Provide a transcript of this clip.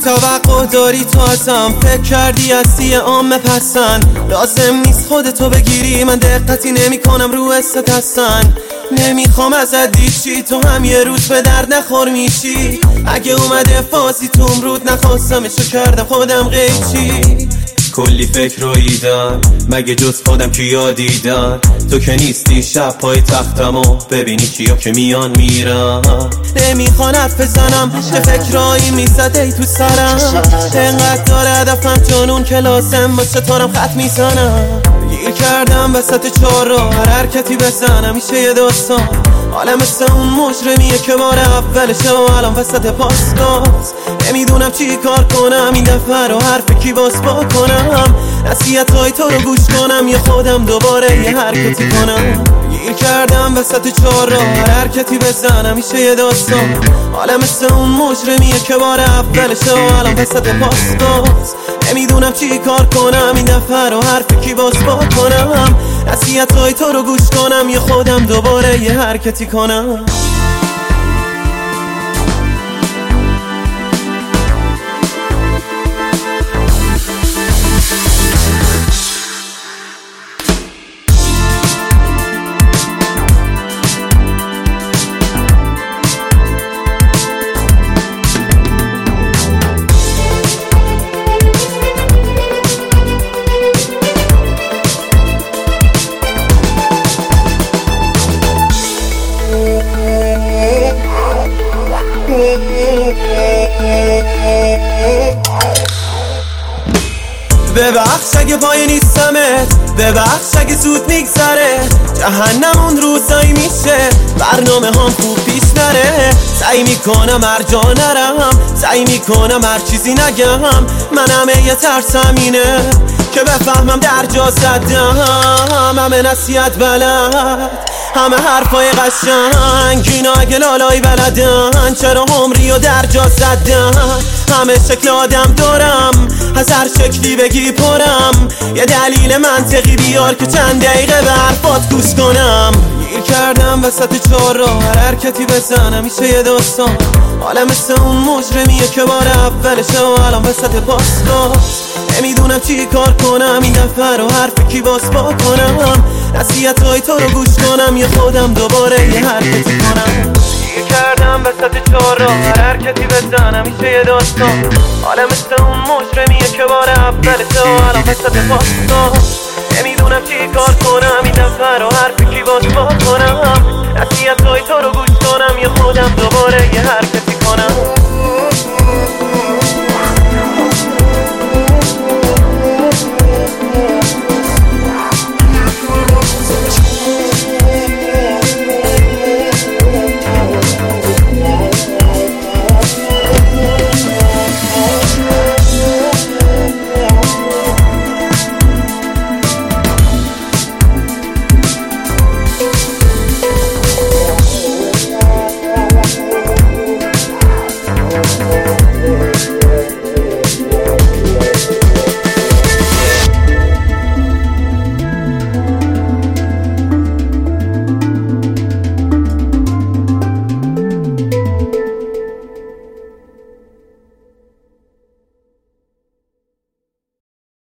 توقع داری تو ازم، فکر کردی هستی عامه پسند. لازم نیست خودتو بگیری، من دقتی نمی کنم رو حست هستن. نمیخوام ازت دیشی، تو هم یه روز به درد نخور میشی. اگه اومده فازی تو امرود نخواستمشو کردم خودم قیچی. کلی فکر رو ایدن، مگه جز خودم کیا دیدن؟ تو که نیستی شب پای تختم و ببینی کیا که میان میرن. نمیخوان حرف بزنم چه فکرایی میزد ای تو سرم. انقدر داره هدفم جنون که لازم با ستارم خط میزنم. گیر کردم وسط چهارراه، هر حرکتی بزنم میشه یه داستان. حالا مثل اون مجرمیه که بار اولشه و الان وسط پاسگاز. نمیدونم چی کار کنم این دفعه رو، حرف کی باز با کنم. نصیحت های تو رو گوش کنم یا خودم دوباره یه حرکتی کنم. گیر کردم وسط چهارراه، هر حرکتی بزنم میشه یه داستان. حالا مثل اون مجرمیه که بار اولشه و الان وسط پاسگاز. نمیدونم چی کار کنم این دفعه رو، حرف کی باز با کنم. نصیحت های تو رو گوش کنم یا خودم دوباره یه حرکتی کنم. ببخش اگه پای نیستمت، ببخش اگه زود میگذره. جهنم اون روزایی میشه برنامه هم خوب پیش نره. سعی میکنم هر جا نرم، سعی میکنم هر چیزی نگم. من همه یه ترسم اینه که بفهمم در جا زدم. همه نصیحت بلد، همه حرفای قشنگ، اینا اگه لالایی بلدن چرا عمری و در جا زدن. همه شکل آدم دارم، از هر شکلی بگی پرم. یه دلیل منطقی بیار که چند دقیقه به حرفات گوش کنم. گیر کردم وسط چهارراه، هر حرکتی بزنم میشه یه داستان. حالا مثل اون مجرمیه که بار اولشه و الان وسط پاسگاز. نمیدونم چی کار کنم این دفعه رو، حرف کی باز با کنم. نصیحت های تو رو گوش کنم یا خودم دوباره یه حرکتی کنم. گیر کردم وسط چهارراه، هر حرکتی بزنم میشه یه داستان. حالا مثل اون مجرمیه که بار اولشه و الان وسط پاسگاز. نمیدونم چی کار